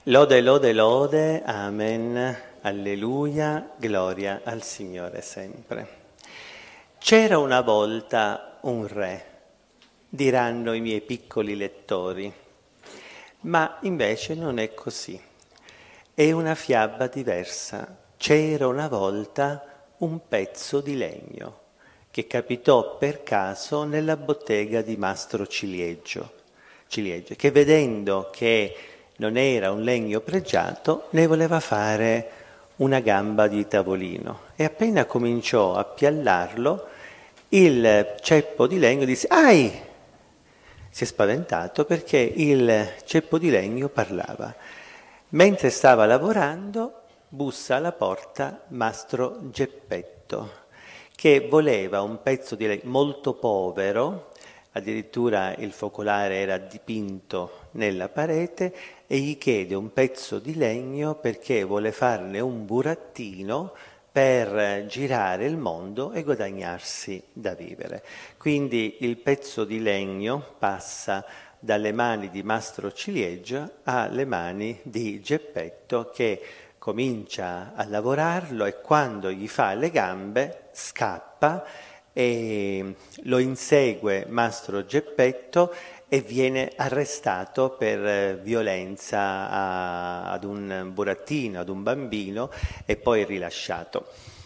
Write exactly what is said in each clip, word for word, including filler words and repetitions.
Lode, lode, lode, amen, alleluia, gloria al Signore sempre. C'era una volta un re, diranno i miei piccoli lettori, ma invece non è così. È una fiaba diversa. C'era una volta un pezzo di legno che capitò per caso nella bottega di Mastro Ciliegio, Ciliegio che vedendo che non era un legno pregiato, ne voleva fare una gamba di tavolino e appena cominciò a piallarlo, il ceppo di legno disse «Ai!» Si è spaventato perché il ceppo di legno parlava. Mentre stava lavorando, bussa alla porta Mastro Geppetto, che voleva un pezzo di legno molto povero, addirittura il focolare era dipinto nella parete, e gli chiede un pezzo di legno perché vuole farne un burattino per girare il mondo e guadagnarsi da vivere. Quindi il pezzo di legno passa dalle mani di Mastro Ciliegio alle mani di Geppetto, che comincia a lavorarlo e quando gli fa le gambe scappa e lo insegue Mastro Geppetto e viene arrestato per violenza a, ad un burattino, ad un bambino e poi rilasciato.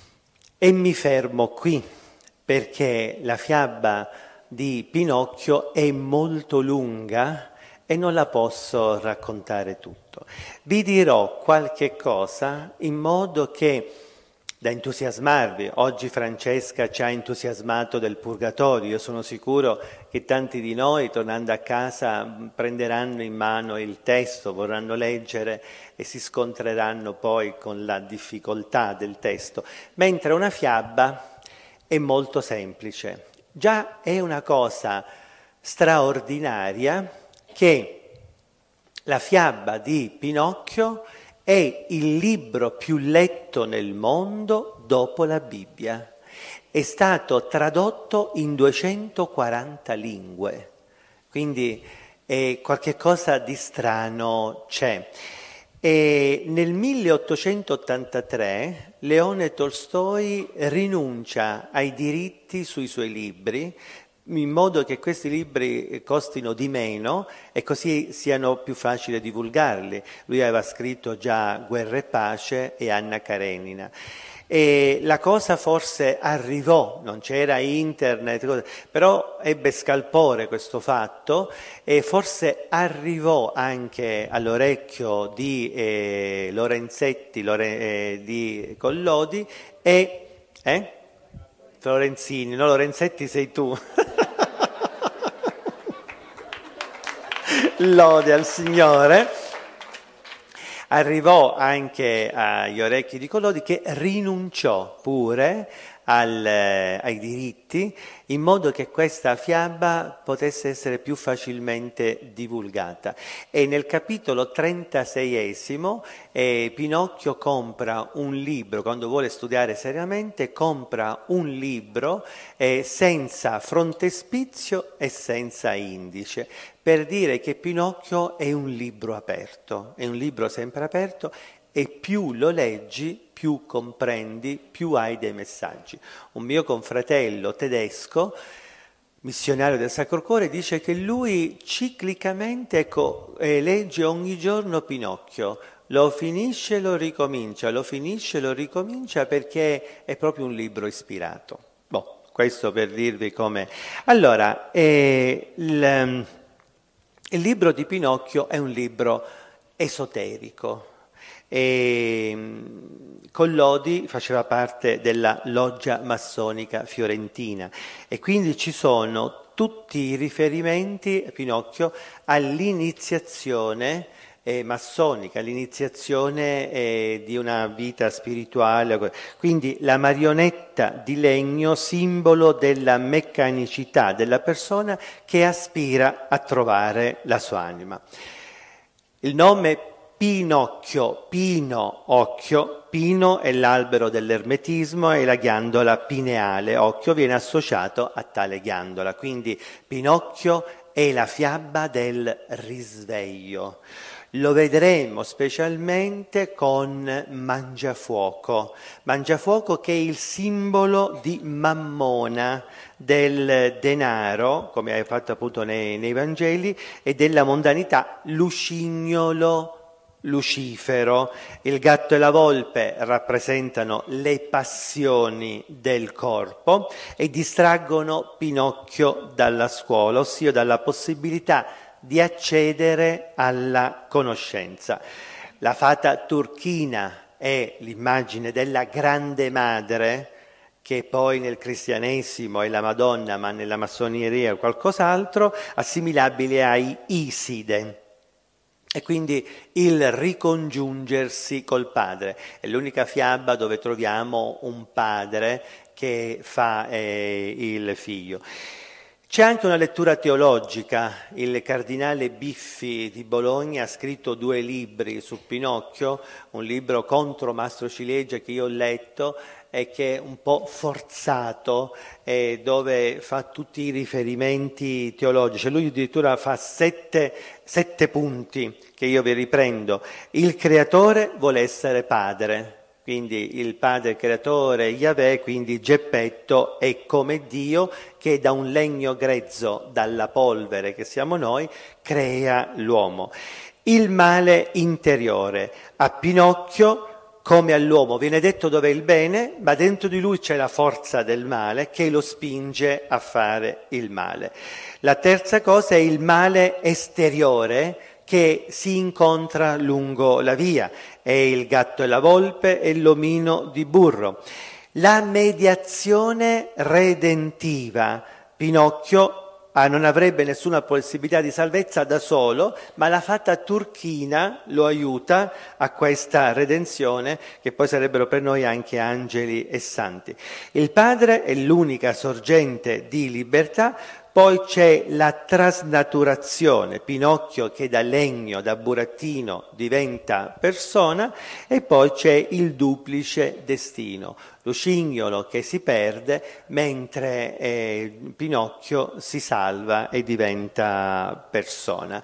E mi fermo qui perché la fiaba di Pinocchio è molto lunga e non la posso raccontare tutto. Vi dirò qualche cosa in modo che da entusiasmarvi. Oggi Francesca ci ha entusiasmato del Purgatorio, io sono sicuro che tanti di noi tornando a casa prenderanno in mano il testo, vorranno leggere e si scontreranno poi con la difficoltà del testo, mentre una fiaba è molto semplice. Già è una cosa straordinaria che la fiaba di Pinocchio è il libro più letto nel mondo dopo la Bibbia. È stato tradotto in duecentoquaranta lingue, quindi è qualche cosa di strano c'è. E nel milleottocentottantatré Leone Tolstoi rinuncia ai diritti sui suoi libri in modo che questi libri costino di meno e così siano più facili divulgarli. Lui aveva scritto già Guerra e Pace e Anna Karenina. E la cosa forse arrivò, non c'era internet, però ebbe scalpore questo fatto e forse arrivò anche all'orecchio di eh, Lorenzetti, Lore, eh, di Collodi e... Eh? Lorenzini, no, Lorenzetti sei tu. Lode al Signore. Arrivò anche agli orecchi di Collodi, che rinunciò pure al, ai diritti in modo che questa fiaba potesse essere più facilmente divulgata. E nel capitolo trentaseiesimo eh, Pinocchio compra un libro, quando vuole studiare seriamente, compra un libro eh, senza frontespizio e senza indice, per dire che Pinocchio è un libro aperto, è un libro sempre aperto e più lo leggi, più comprendi, più hai dei messaggi. Un mio confratello tedesco, missionario del Sacro Cuore, dice che lui ciclicamente ecco, eh, legge ogni giorno Pinocchio, lo finisce e lo ricomincia, lo finisce e lo ricomincia perché è proprio un libro ispirato. Boh, questo per dirvi come... Allora, eh, il... Il libro di Pinocchio è un libro esoterico. E Collodi faceva parte della loggia massonica fiorentina e quindi ci sono tutti i riferimenti, Pinocchio, all'iniziazione eh, massonica, all'iniziazione eh, di una vita spirituale. Quindi la marionetta di legno, simbolo della meccanicità della persona che aspira a trovare la sua anima. Il nome Pinocchio, Pino, occhio, Pino è l'albero dell'ermetismo e la ghiandola pineale, occhio, viene associato a tale ghiandola, quindi Pinocchio è la fiaba del risveglio. Lo vedremo specialmente con Mangiafuoco, Mangiafuoco che è il simbolo di Mammona, del denaro, come hai fatto appunto nei, nei Vangeli, e della mondanità, Lucignolo, Lucifero. Il gatto e la volpe rappresentano le passioni del corpo e distraggono Pinocchio dalla scuola, ossia dalla possibilità di accedere alla conoscenza. La fata turchina è l'immagine della grande madre, che poi nel cristianesimo è la Madonna, ma nella massoneria è qualcos'altro, assimilabile ai Iside. E quindi il ricongiungersi col padre. È l'unica fiaba dove troviamo un padre che fa eh, il figlio. C'è anche una lettura teologica. Il cardinale Biffi di Bologna ha scritto due libri su Pinocchio, un libro contro Mastro Ciliegia che io ho letto e che è un po' forzato, eh, dove fa tutti i riferimenti teologici. Lui addirittura fa sette, sette punti che io vi riprendo. Il creatore vuole essere padre, quindi il padre creatore Yahweh, quindi Geppetto è come Dio che da un legno grezzo, dalla polvere che siamo noi, crea l'uomo. Il male interiore. A Pinocchio, come all'uomo, viene detto dov'è il bene, ma dentro di lui c'è la forza del male che lo spinge a fare il male. La terza cosa è il male esteriore che si incontra lungo la via, è il gatto e la volpe e l'omino di burro. La mediazione redentiva. Pinocchio Ah, non avrebbe nessuna possibilità di salvezza da solo, ma la fata turchina lo aiuta a questa redenzione, che poi sarebbero per noi anche angeli e santi. Il padre è l'unica sorgente di libertà. Poi c'è la trasnaturazione, Pinocchio che da legno, da burattino diventa persona, e poi c'è il duplice destino, Lucignolo che si perde mentre eh, Pinocchio si salva e diventa persona.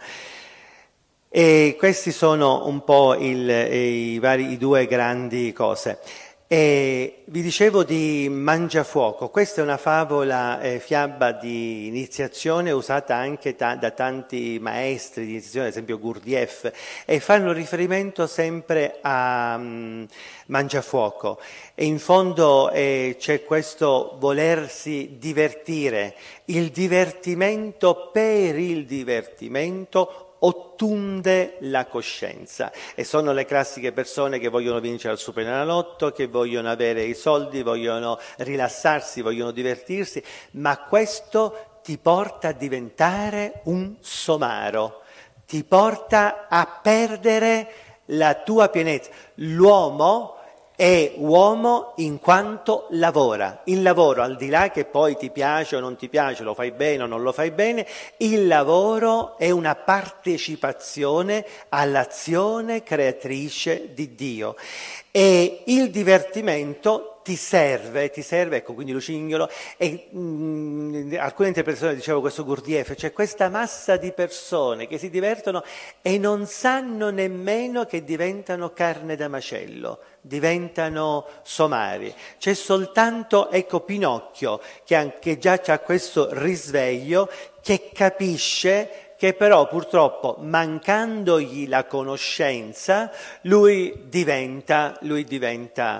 E questi sono un po' il, i, vari, i due grandi cose. E vi dicevo di Mangiafuoco, questa è una favola, eh, fiaba di iniziazione usata anche ta- da tanti maestri di iniziazione, ad esempio Gurdjieff, e fanno riferimento sempre a um, Mangiafuoco. E in fondo eh, c'è questo volersi divertire, il divertimento per il divertimento ottunde la coscienza, e sono le classiche persone che vogliono vincere al Superenalotto, che vogliono avere i soldi, vogliono rilassarsi, vogliono divertirsi, ma questo ti porta a diventare un somaro, ti porta a perdere la tua pienezza. L'uomo è uomo in quanto lavora. Il lavoro, al di là che poi ti piace o non ti piace, lo fai bene o non lo fai bene, il lavoro è una partecipazione all'azione creatrice di Dio. E il divertimento ti serve, ti serve, ecco, quindi Lucignolo, e mh, alcune interpretazioni, dicevo questo Gurdjieff, c'è questa massa di persone che si divertono e non sanno nemmeno che diventano carne da macello, diventano somari. C'è soltanto, ecco, Pinocchio, che anche già c'ha questo risveglio, che capisce che però purtroppo, mancandogli la conoscenza, lui diventa, lui diventa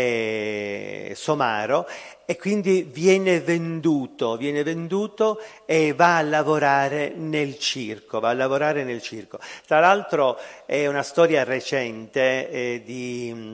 eh, somaro, e quindi viene venduto, viene venduto e va a lavorare nel circo, va a lavorare nel circo. Tra l'altro è una storia recente eh, di...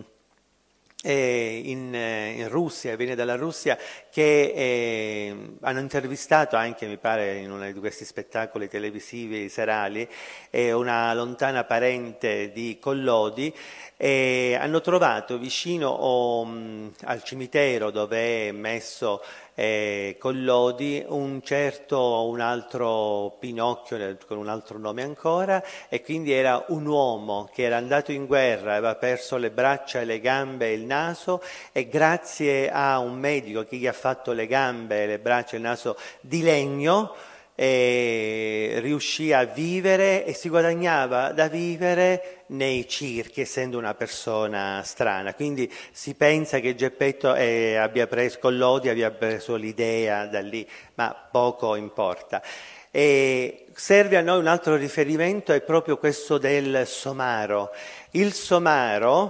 In, in Russia, viene dalla Russia, che eh, hanno intervistato anche, mi pare, in uno di questi spettacoli televisivi serali, eh, una lontana parente di Collodi, e hanno trovato vicino oh, mh, al cimitero dove è messo eh, Collodi un certo, un altro Pinocchio con un altro nome ancora, e quindi era un uomo che era andato in guerra, aveva perso le braccia, le gambe e il naso, e grazie a un medico che gli ha fatto le gambe, le braccia e il naso di legno, e riuscì a vivere e si guadagnava da vivere nei circhi, essendo una persona strana. Quindi si pensa che Geppetto eh, abbia preso, Collodi abbia preso l'idea da lì, ma poco importa. E serve a noi un altro riferimento, è proprio questo del somaro. Il somaro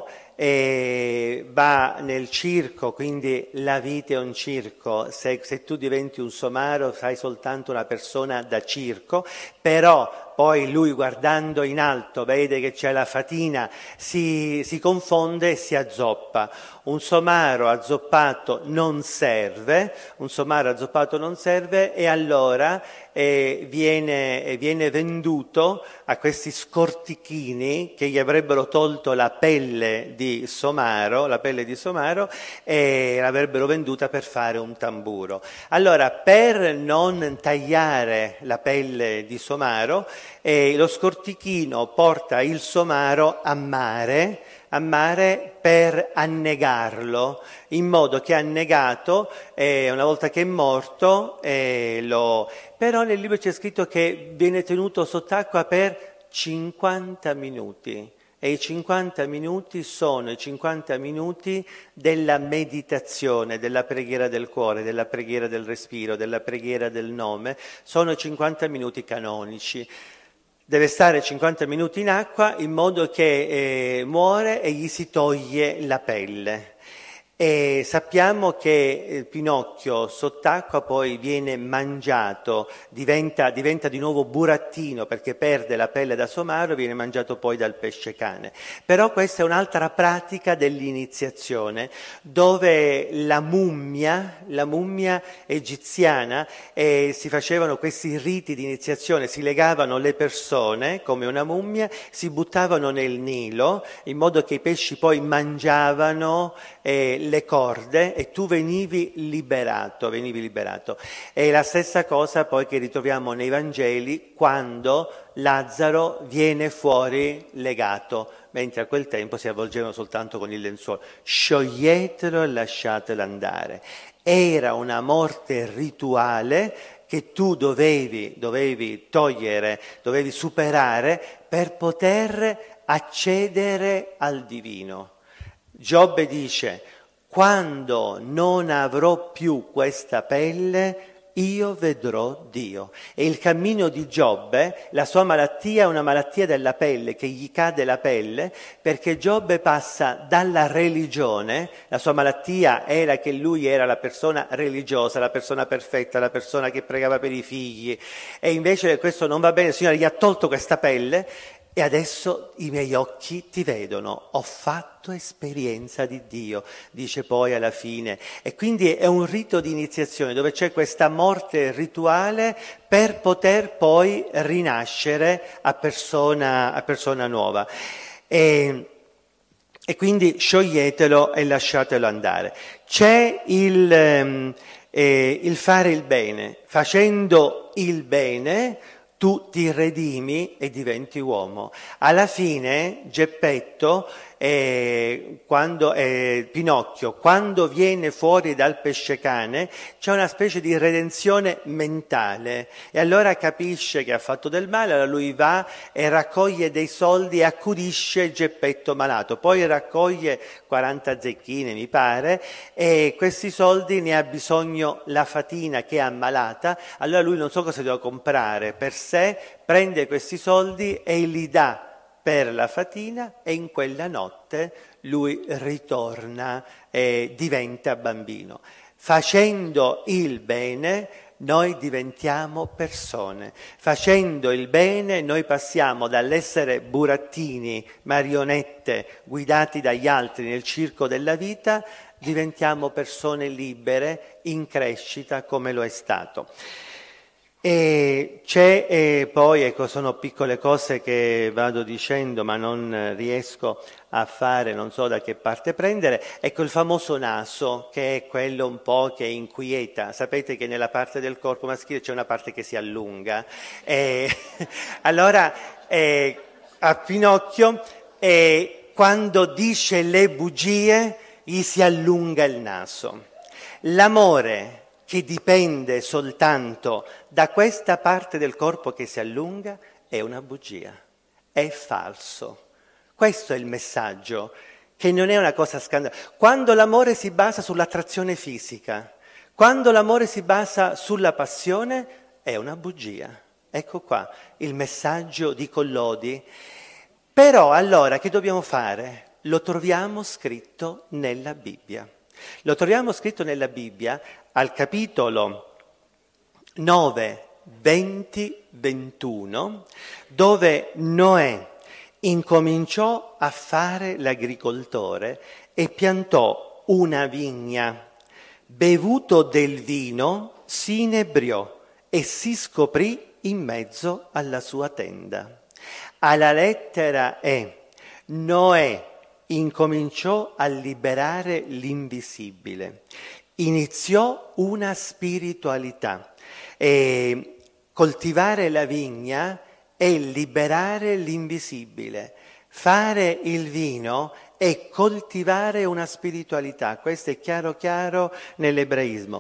E va nel circo, quindi la vita è un circo. Se, se tu diventi un somaro sei soltanto una persona da circo, però poi lui guardando in alto vede che c'è la fatina, si, si confonde e si azzoppa. Un somaro azzoppato non serve, un somaro azzoppato non serve e allora eh, viene, eh, viene venduto a questi scortichini che gli avrebbero tolto la pelle di somaro, la pelle di somaro e l'avrebbero venduta per fare un tamburo. Allora, per non tagliare la pelle di somaro, eh, lo scortichino porta il somaro a mare, a mare per annegarlo, in modo che annegato, eh, una volta che è morto, eh, lo... però nel libro c'è scritto che viene tenuto sott'acqua per cinquanta minuti. E i cinquanta minuti sono i cinquanta minuti della meditazione, della preghiera del cuore, della preghiera del respiro, della preghiera del nome, sono i cinquanta minuti canonici. Deve stare cinquanta minuti in acqua in modo che eh, muore e gli si toglie la pelle. E sappiamo che eh, Pinocchio sott'acqua poi viene mangiato, diventa, diventa di nuovo burattino perché perde la pelle da somaro, viene mangiato poi dal pesce cane. Però questa è un'altra pratica dell'iniziazione dove la mummia, la mummia egiziana, eh, si facevano questi riti di iniziazione, si legavano le persone come una mummia, si buttavano nel Nilo in modo che i pesci poi mangiavano eh, le corde e tu venivi liberato, venivi liberato. È la stessa cosa poi che ritroviamo nei Vangeli quando Lazzaro viene fuori legato, mentre a quel tempo si avvolgevano soltanto con il lenzuolo. Scioglietelo e lasciatelo andare. Era una morte rituale che tu dovevi, dovevi togliere, dovevi superare per poter accedere al divino. Giobbe dice: quando non avrò più questa pelle, io vedrò Dio. E il cammino di Giobbe, la sua malattia è una malattia della pelle, che gli cade la pelle, perché Giobbe passa dalla religione, la sua malattia era che lui era la persona religiosa, la persona perfetta, la persona che pregava per i figli, e invece questo non va bene, il Signore gli ha tolto questa pelle, e adesso i miei occhi ti vedono, ho fatto esperienza di Dio, dice poi alla fine. E quindi è un rito di iniziazione dove c'è questa morte rituale per poter poi rinascere a persona, a persona nuova. E, e quindi scioglietelo e lasciatelo andare. C'è il, eh, il fare il bene, facendo il bene tu ti redimi e diventi uomo. Alla fine Geppetto, eh, quando, eh, Pinocchio, quando viene fuori dal pescecane, c'è una specie di redenzione mentale e allora capisce che ha fatto del male, allora lui va e raccoglie dei soldi e accudisce Geppetto malato, poi raccoglie quaranta zecchine mi pare e questi soldi ne ha bisogno la fatina che è ammalata, allora lui non so cosa deve comprare per sé, prende questi soldi e li dà per la fatina e in quella notte lui ritorna e diventa bambino. Facendo il bene noi diventiamo persone, facendo il bene noi passiamo dall'essere burattini, marionette guidati dagli altri nel circo della vita, diventiamo persone libere in crescita come lo è stato. E c'è e poi, ecco, sono piccole cose che vado dicendo ma non riesco a fare, non so da che parte prendere, ecco il famoso naso che è quello un po' che inquieta, sapete che nella parte del corpo maschile c'è una parte che si allunga, e allora eh, a Pinocchio eh, quando dice le bugie gli si allunga il naso. L'amore che dipende soltanto da questa parte del corpo che si allunga, è una bugia, è falso. Questo è il messaggio, che non è una cosa scandalosa. Quando l'amore si basa sull'attrazione fisica, quando l'amore si basa sulla passione, è una bugia. Ecco qua il messaggio di Collodi. Però allora che dobbiamo fare? Lo troviamo scritto nella Bibbia. Lo troviamo scritto nella Bibbia al capitolo nove, venti, ventuno, dove Noè incominciò a fare l'agricoltore e piantò una vigna. Bevuto del vino, si inebriò e si scoprì in mezzo alla sua tenda. Alla lettera E, Noè incominciò a liberare l'invisibile, iniziò una spiritualità e coltivare la vigna è liberare l'invisibile, fare il vino è coltivare una spiritualità, questo è chiaro chiaro nell'ebraismo.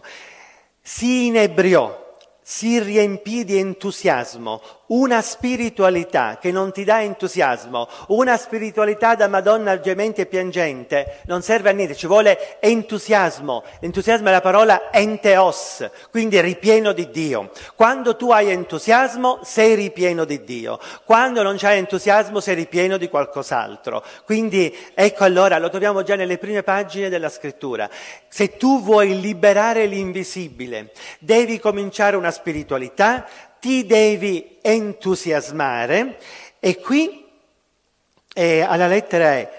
Si inebriò, si riempì di entusiasmo, una spiritualità che non ti dà entusiasmo, una spiritualità da Madonna gemente e piangente, non serve a niente, ci vuole entusiasmo. L'entusiasmo è la parola enteos, quindi ripieno di Dio. Quando tu hai entusiasmo sei ripieno di Dio, quando non c'hai entusiasmo sei ripieno di qualcos'altro. Quindi ecco allora, lo troviamo già nelle prime pagine della scrittura. Se tu vuoi liberare l'invisibile, devi cominciare una spiritualità, ti devi entusiasmare e qui eh, alla lettera E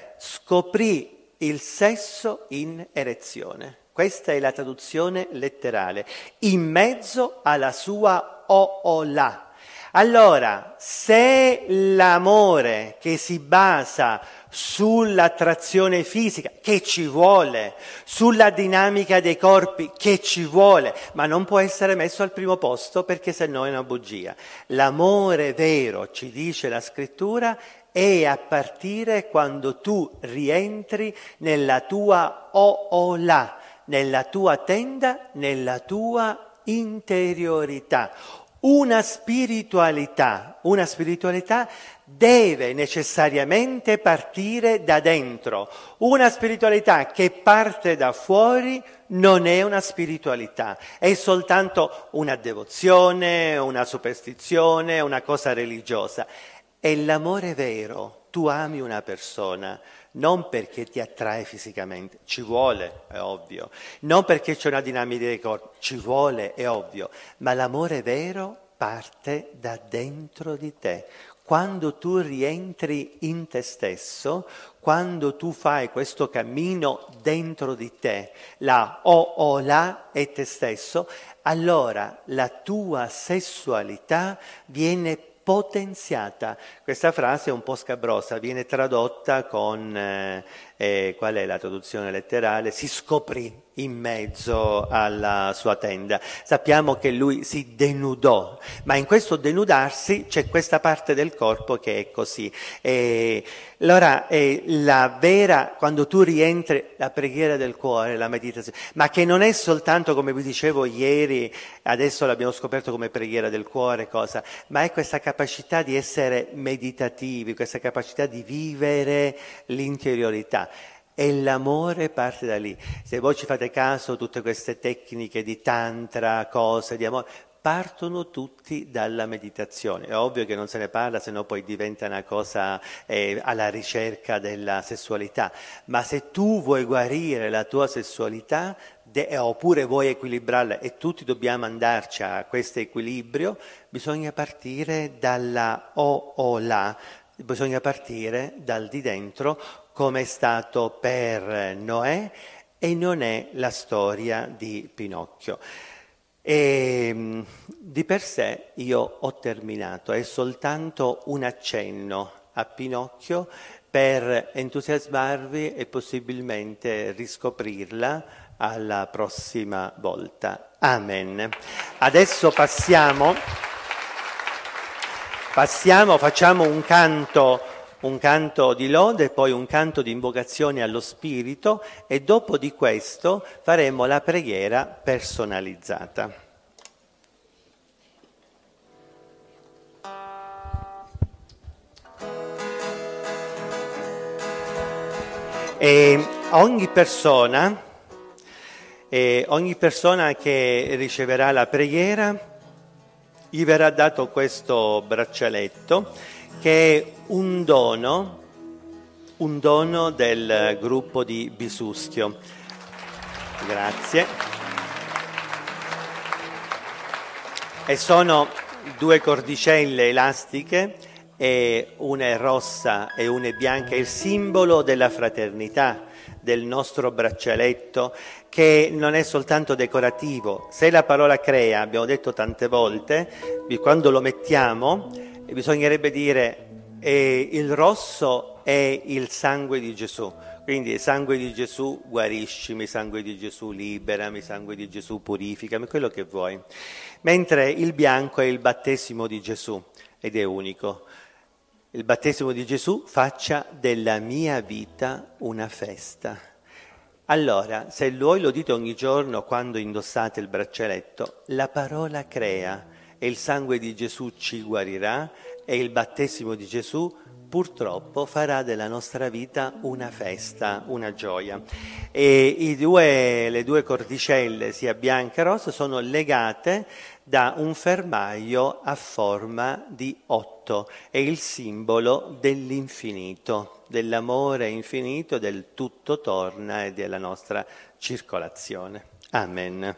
scoprì il sesso in erezione. Questa è la traduzione letterale, in mezzo alla sua oola. Allora, se l'amore che si basa sull'attrazione fisica, che ci vuole, sulla dinamica dei corpi, che ci vuole, ma non può essere messo al primo posto perché sennò è una bugia. L'amore vero, ci dice la scrittura, è a partire quando tu rientri nella tua oola, nella tua tenda, nella tua interiorità. Una spiritualità, una spiritualità deve necessariamente partire da dentro. Una spiritualità che parte da fuori non è una spiritualità, è soltanto una devozione, una superstizione, una cosa religiosa. È l'amore vero, tu ami una persona, non perché ti attrae fisicamente, ci vuole, è ovvio, non perché c'è una dinamica dei corpi, ci vuole, è ovvio, ma l'amore vero parte da dentro di te. Quando tu rientri in te stesso, quando tu fai questo cammino dentro di te, la oola è te stesso, allora la tua sessualità viene potenziata. Questa frase è un po' scabrosa, viene tradotta con, eh, eh, qual è la traduzione letterale? Si scoprì in mezzo alla sua tenda. Sappiamo che lui si denudò, ma in questo denudarsi c'è questa parte del corpo che è così. E allora è la vera, quando tu rientri, la preghiera del cuore, la meditazione, ma che non è soltanto, come vi dicevo ieri, adesso l'abbiamo scoperto come preghiera del cuore, cosa, ma è questa capacità di essere meditativi, questa capacità di vivere l'interiorità. E l'amore parte da lì. Se voi ci fate caso, tutte queste tecniche di tantra, cose di amore, partono tutti dalla meditazione. È ovvio che non se ne parla, se no poi diventa una cosa eh, alla ricerca della sessualità. Ma se tu vuoi guarire la tua sessualità, de- oppure vuoi equilibrarla, e tutti dobbiamo andarci a questo equilibrio, bisogna partire dalla oola, bisogna partire dal di dentro, come è stato per Noè, e non è la storia di Pinocchio. E di per sé io ho terminato, è soltanto un accenno a Pinocchio per entusiasmarvi e possibilmente riscoprirla alla prossima volta. Amen. Adesso passiamo, passiamo, facciamo un canto un canto di lode, poi un canto di invocazione allo Spirito e dopo di questo faremo la preghiera personalizzata. E ogni persona, e ogni persona che riceverà la preghiera gli verrà dato questo braccialetto che è un dono, un dono del gruppo di Bisustio. Grazie. E sono due cordicelle elastiche, e una è rossa e una è bianca, è il simbolo della fraternità, del nostro braccialetto, che non è soltanto decorativo. Se la parola crea, abbiamo detto tante volte, quando lo mettiamo bisognerebbe dire eh, il rosso è il sangue di Gesù, quindi il sangue di Gesù guariscimi, il sangue di Gesù liberami, il sangue di Gesù purificami, quello che vuoi. Mentre il bianco è il battesimo di Gesù ed è unico. Il battesimo di Gesù: faccia della mia vita una festa. Allora, se voi lo dite ogni giorno quando indossate il braccialetto, la parola crea e il sangue di Gesù ci guarirà e il battesimo di Gesù purtroppo farà della nostra vita una festa, una gioia. E i due, le due cordicelle, sia bianca che rossa, sono legate da un fermaio a forma di otto, è il simbolo dell'infinito, dell'amore infinito, del tutto torna e della nostra circolazione. Amen.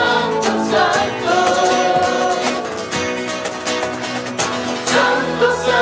Santo, Santo.